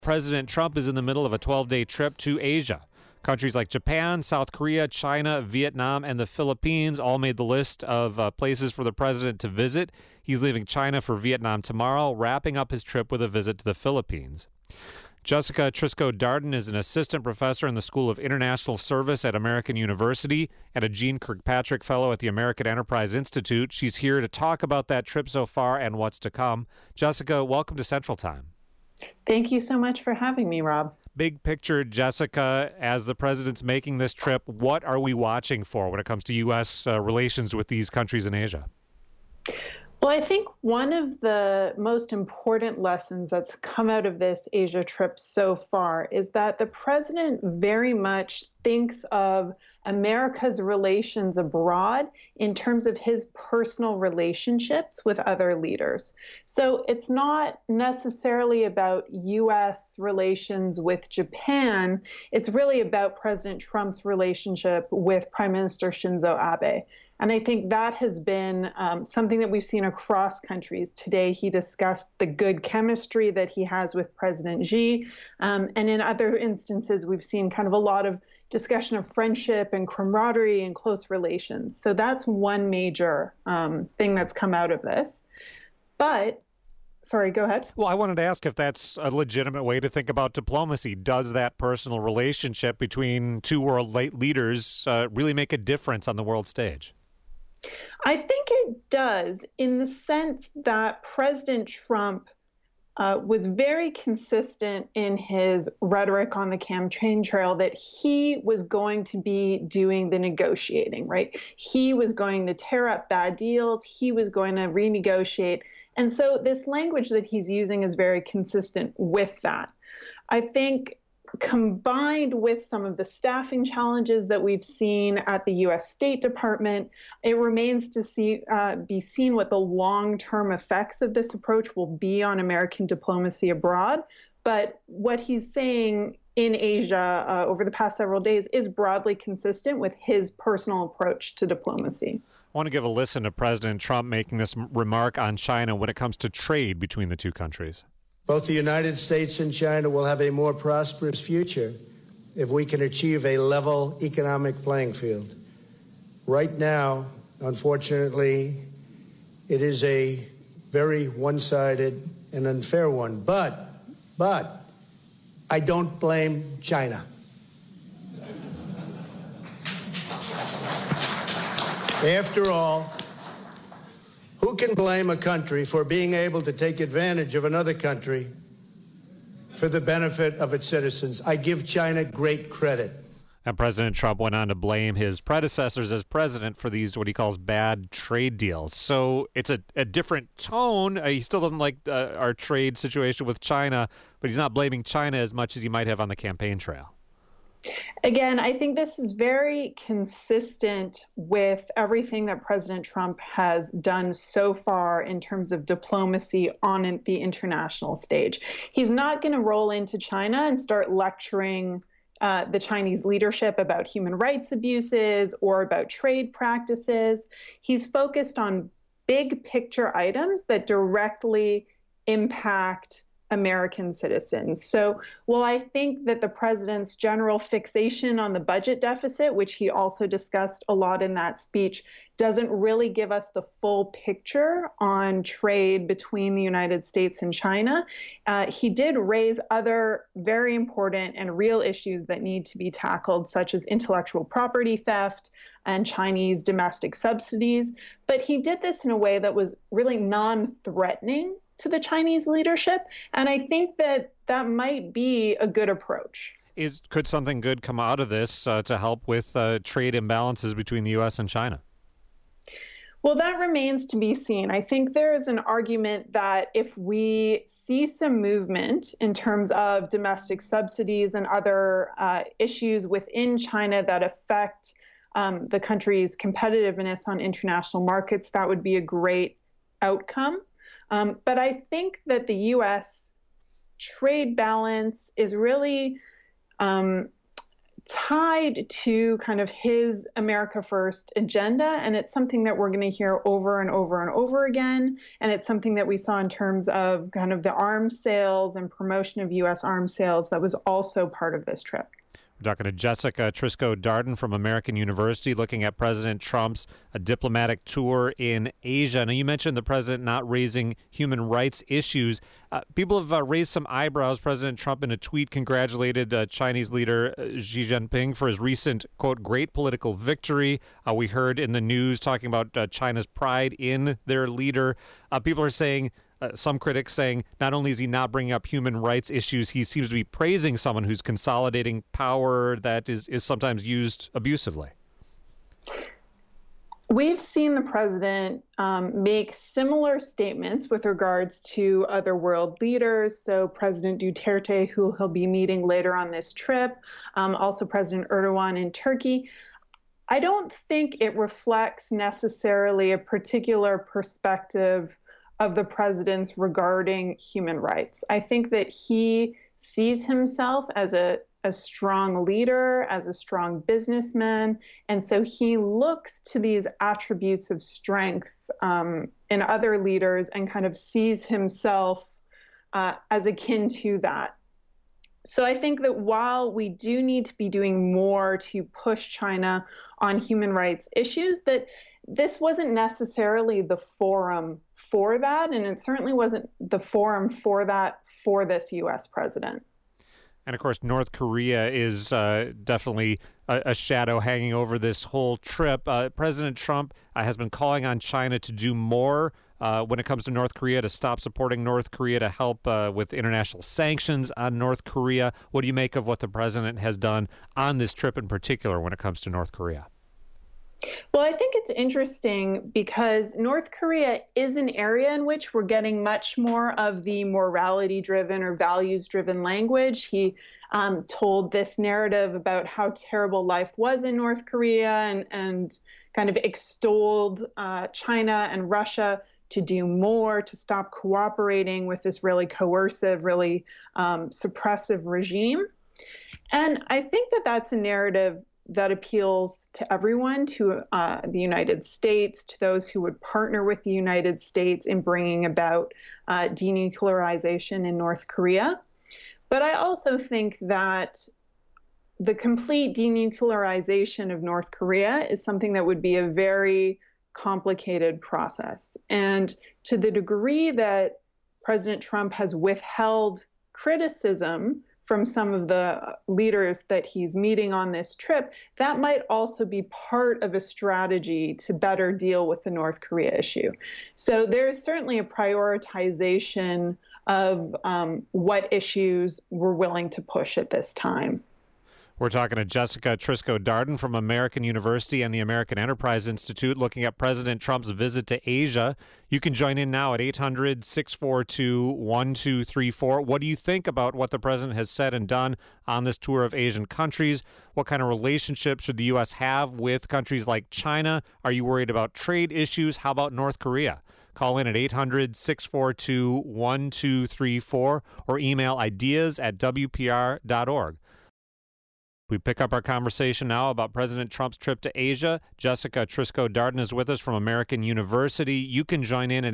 President Trump is in the middle of a 12-day trip to Asia. Countries like Japan, South Korea, China, Vietnam, and the Philippines all made the list of places for the president to visit. He's leaving China for Vietnam tomorrow, wrapping up his trip with a visit to the Philippines. Jessica Trisco-Darden is an assistant professor in the School of International Service at American University and a Jeane Kirkpatrick Fellow at the American Enterprise Institute. She's here to talk about that trip so far and what's to come. Jessica, welcome to Central Time. Thank you so much for having me, Rob. Big picture, Jessica, as the president's making this trip, what are we watching for when it comes to U.S. relations with these countries in Asia? Well, I think one of the most important lessons that's come out of this Asia trip so far is that the president very much thinks of America's relations abroad in terms of his personal relationships with other leaders. So it's not necessarily about U.S. relations with Japan. It's really about President Trump's relationship with Prime Minister Shinzo Abe. And I think that has been something that we've seen across countries. Today, he discussed the good chemistry that he has with President Xi. And in other instances, we've seen kind of a lot of discussion of friendship and camaraderie and close relations. So that's one major thing that's come out of this. But, sorry, go ahead. Well, I wanted to ask if that's a legitimate way to think about diplomacy. Does that personal relationship between two world leaders really make a difference on the world stage? I think it does, in the sense that President Trump was very consistent in his rhetoric on the campaign trail that he was going to be doing the negotiating, right? He was going to tear up bad deals. He was going to renegotiate. And so this language that he's using is very consistent with that. I think combined with some of the staffing challenges that we've seen at the U.S. State Department, it remains to be seen what the long-term effects of this approach will be on American diplomacy abroad. But what he's saying in Asia over the past several days is broadly consistent with his personal approach to diplomacy. I want to give a listen to President Trump making this remark on China when it comes to trade between the two countries. Both the United States and China will have a more prosperous future if we can achieve a level economic playing field. Right now, unfortunately, it is a very one-sided and unfair one. But I don't blame China. After all, who can blame a country for being able to take advantage of another country for the benefit of its citizens? I give China great credit. And President Trump went on to blame his predecessors as president for these, what he calls bad trade deals. So it's a different tone. He still doesn't like our trade situation with China, but he's not blaming China as much as he might have on the campaign trail. Again, I think this is very consistent with everything that President Trump has done so far in terms of diplomacy on the international stage. He's not going to roll into China and start lecturing the Chinese leadership about human rights abuses or about trade practices. He's focused on big picture items that directly impact American citizens. So while I think that the president's general fixation on the budget deficit, which he also discussed a lot in that speech, doesn't really give us the full picture on trade between the United States and China, he did raise other very important and real issues that need to be tackled, such as intellectual property theft and Chinese domestic subsidies. But he did this in a way that was really non-threatening to the Chinese leadership. And I think that that might be a good approach. Could something good come out of this to help with trade imbalances between the U.S. and China? Well, that remains to be seen. I think there is an argument that if we see some movement in terms of domestic subsidies and other issues within China that affect the country's competitiveness on international markets, that would be a great outcome. But I think that the U.S. trade balance is really tied to kind of his America First agenda. And it's something that we're going to hear over and over and over again. And it's something that we saw in terms of kind of the arms sales and promotion of U.S. arms sales that was also part of this trip. We're talking to Jessica Triscoe-Darden from American University, looking at President Trump's diplomatic tour in Asia. Now, you mentioned the president not raising human rights issues. People have raised some eyebrows. President Trump, in a tweet, congratulated Chinese leader Xi Jinping for his recent, quote, great political victory. We heard in the news talking about China's pride in their leader. People are saying, some critics saying not only is he not bringing up human rights issues, he seems to be praising someone who's consolidating power that is sometimes used abusively. We've seen the president make similar statements with regards to other world leaders. So President Duterte, who he'll be meeting later on this trip, also President Erdogan in Turkey. I don't think it reflects necessarily a particular perspective of the president's regarding human rights. I think that he sees himself as a strong leader, as a strong businessman, and so he looks to these attributes of strength in other leaders and kind of sees himself as akin to that. So I think that while we do need to be doing more to push China on human rights issues, that this wasn't necessarily the forum for that, and it certainly wasn't the forum for that for this U.S. president. And, of course, North Korea is definitely a shadow hanging over this whole trip. President Trump has been calling on China to do more when it comes to North Korea, to stop supporting North Korea, to help with international sanctions on North Korea. What do you make of what the president has done on this trip in particular when it comes to North Korea? Well, I think it's interesting because North Korea is an area in which we're getting much more of the morality-driven or values-driven language. He told this narrative about how terrible life was in North Korea and kind of extolled China and Russia to do more, to stop cooperating with this really coercive, really suppressive regime. And I think that that's a narrative that appeals to everyone, to the United States, to those who would partner with the United States in bringing about denuclearization in North Korea. But I also think that the complete denuclearization of North Korea is something that would be a very complicated process. And to the degree that President Trump has withheld criticism from some of the leaders that he's meeting on this trip, that might also be part of a strategy to better deal with the North Korea issue. So there's certainly a prioritization of what issues we're willing to push at this time. We're talking to Jessica Triscoe-Darden from American University and the American Enterprise Institute, looking at President Trump's visit to Asia. You can join in now at 800-642-1234. What do you think about what the president has said and done on this tour of Asian countries? What kind of relationship should the U.S. have with countries like China? Are you worried about trade issues? How about North Korea? Call in at 800-642-1234 or email ideas@wpr.org. We pick up our conversation now about President Trump's trip to Asia. Jessica Triscoe-Darden is with us from American University. You can join in at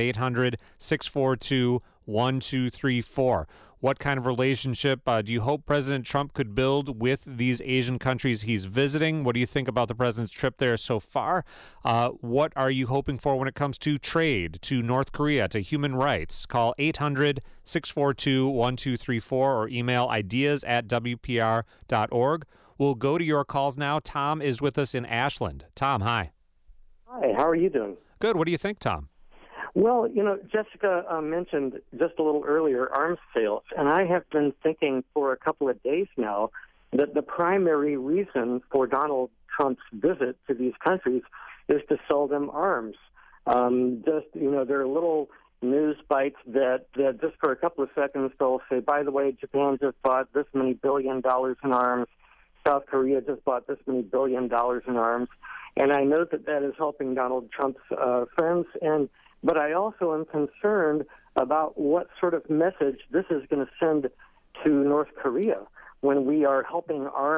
800-642-1234. What kind of relationship do you hope President Trump could build with these Asian countries he's visiting? What do you think about the president's trip there so far? What are you hoping for when it comes to trade, to North Korea, to human rights? Call 800-642-1234 or email ideas@wpr.org. We'll go to your calls now. Tom is with us in Ashland. Tom, hi. Hi, how are you doing? Good. What do you think, Tom? Well, Jessica mentioned just a little earlier arms sales, and I have been thinking for a couple of days now that the primary reason for Donald Trump's visit to these countries is to sell them arms. There are little news bites that just for a couple of seconds they'll say, by the way, Japan just bought this many $1 billion in arms. South Korea just bought this many $1 billion in arms. And I know that is helping Donald Trump's friends. But I also am concerned about what sort of message this is going to send to North Korea when we are helping arm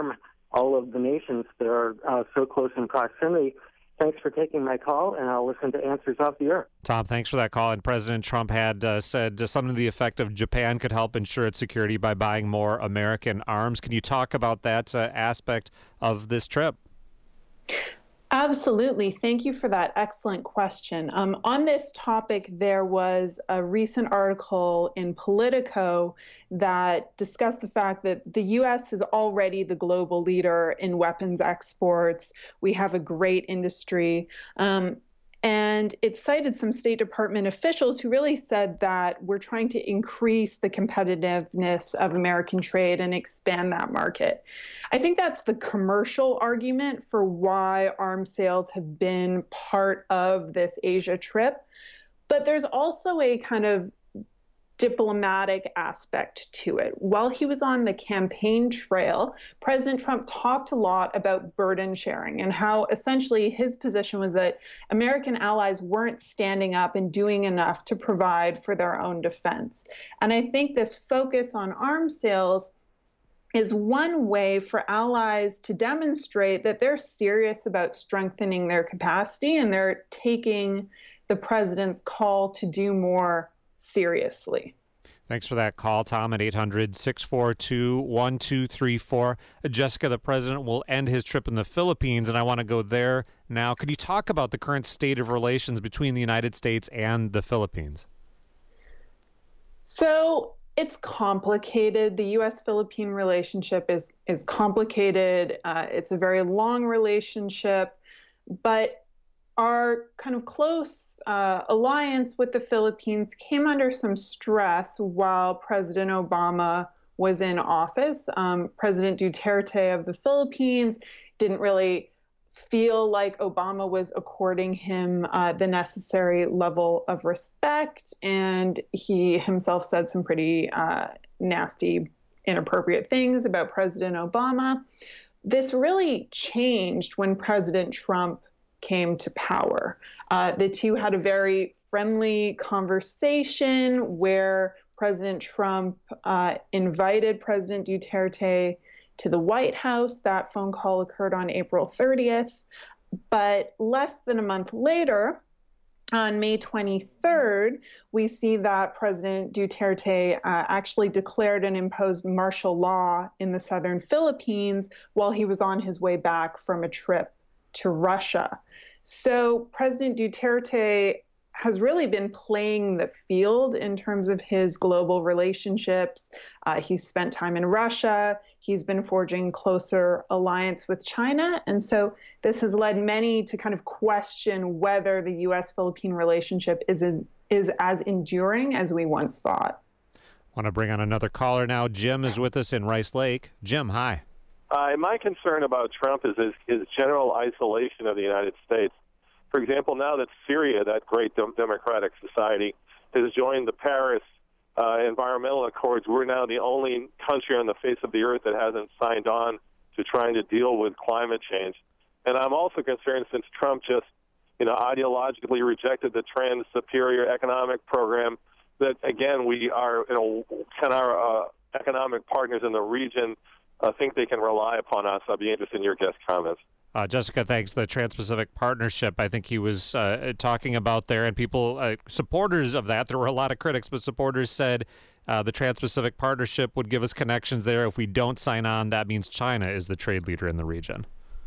all of the nations that are so close in proximity. Thanks for taking my call, and I'll listen to Answers Off the Air. Tom, thanks for that call. And President Trump had said something to the effect of Japan could help ensure its security by buying more American arms. Can you talk about that aspect of this trip? Absolutely. Thank you for that excellent question. On this topic, there was a recent article in Politico that discussed the fact that the U.S. is already the global leader in weapons exports. We have a great industry. And it cited some State Department officials who really said that we're trying to increase the competitiveness of American trade and expand that market. I think that's the commercial argument for why arms sales have been part of this Asia trip. But there's also a kind of diplomatic aspect to it. While he was on the campaign trail, President Trump talked a lot about burden sharing and how essentially his position was that American allies weren't standing up and doing enough to provide for their own defense. And I think this focus on arms sales is one way for allies to demonstrate that they're serious about strengthening their capacity and they're taking the president's call to do more seriously. Thanks for that call, Tom, at 800-642-1234. Jessica, the president will end his trip in the Philippines, and I want to go there now. Could you talk about the current state of relations between the United States and the Philippines? So it's complicated. The U.S.-Philippine relationship is complicated. It's a very long relationship, but our kind of close alliance with the Philippines came under some stress while President Obama was in office. President Duterte of the Philippines didn't really feel like Obama was according him the necessary level of respect, and he himself said some pretty nasty, inappropriate things about President Obama. This really changed when President Trump came to power. The two had a very friendly conversation where President Trump invited President Duterte to the White House. That phone call occurred on April 30th. But less than a month later, on May 23rd, we see that President Duterte actually declared and imposed martial law in the southern Philippines while he was on his way back from a trip to Russia. So President Duterte has really been playing the field in terms of his global relationships. He's spent time in Russia. He's been forging closer alliance with China. And so this has led many to kind of question whether the U.S.-Philippine relationship is as enduring as we once thought. I want to bring on another caller now. Jim is with us in Rice Lake. Jim, hi. My concern about Trump is his general isolation of the United States. For example, now that Syria, that great democratic society, has joined the Paris environmental accords, we're now the only country on the face of the earth that hasn't signed on to trying to deal with climate change. And I'm also concerned since Trump just, ideologically rejected the Trans Superior Economic Program, that again we are, can our economic partners in the region think they can rely upon us? I'd be interested in your guest comments. Jessica, thanks. The Trans-Pacific Partnership, I think he was talking about there, and people, supporters of that, there were a lot of critics, but supporters said the Trans-Pacific Partnership would give us connections there. If we don't sign on, that means China is the trade leader in the region.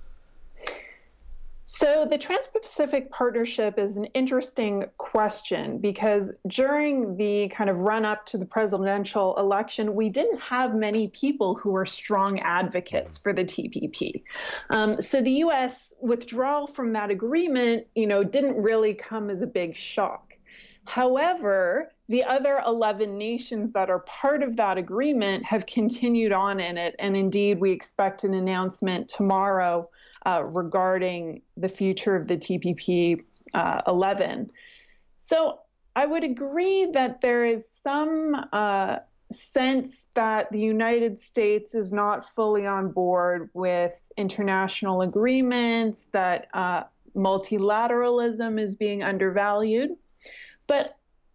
So the Trans-Pacific Partnership is an interesting question because during the kind of run-up to the presidential election, we didn't have many people who were strong advocates for the TPP. So the U.S. withdrawal from that agreement, didn't really come as a big shock. However, the other 11 nations that are part of that agreement have continued on in it, and indeed we expect an announcement tomorrow regarding the future of the TPP 11. So I would agree that there is some sense that the United States is not fully on board with international agreements, that multilateralism is being undervalued. But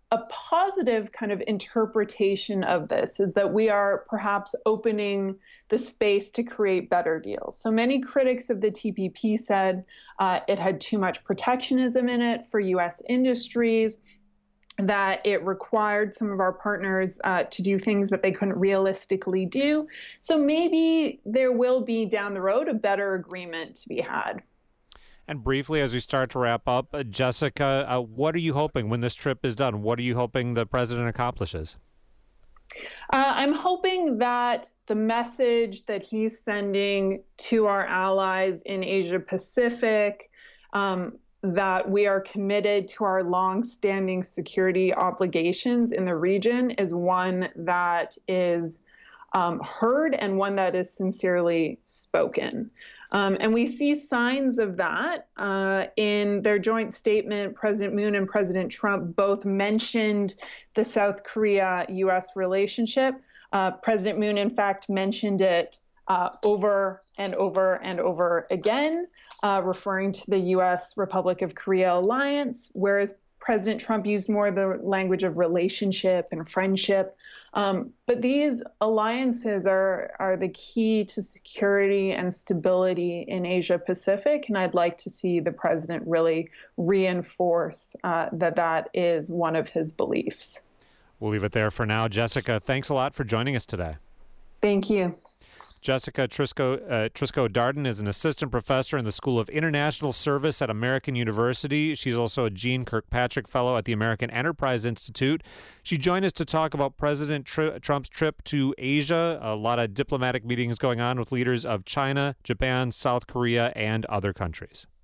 a positive kind of interpretation of this is that we are perhaps opening the space to create better deals. So many critics of the TPP said it had too much protectionism in it for U.S. industries, that it required some of our partners to do things that they couldn't realistically do. So maybe there will be down the road a better agreement to be had. And briefly, as we start to wrap up, Jessica, what are you hoping when this trip is done? What are you hoping the president accomplishes? I'm hoping that the message that he's sending to our allies in Asia Pacific, that we are committed to our long-standing security obligations in the region, is one that is heard and one that is sincerely spoken. And we see signs of that in their joint statement. President Moon and President Trump both mentioned the South Korea-U.S. relationship. President Moon, in fact, mentioned it over and over and over again, referring to the U.S. Republic of Korea alliance, whereas President Trump used more the language of relationship and friendship. But these alliances are the key to security and stability in Asia Pacific, and I'd like to see the president really reinforce that is one of his beliefs. We'll leave it there for now. Jessica, thanks a lot for joining us today. Thank you. Jessica Triscoe-Darden is an assistant professor in the School of International Service at American University. She's also a Jeane Kirkpatrick Fellow at the American Enterprise Institute. She joined us to talk about President Trump's trip to Asia. A lot of diplomatic meetings going on with leaders of China, Japan, South Korea, and other countries.